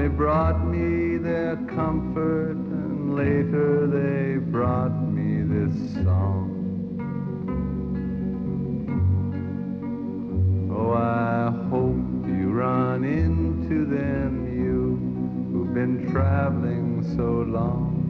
they brought me their comfort, and later they brought me this song. Oh, I hope you run into them, you who've been traveling so long.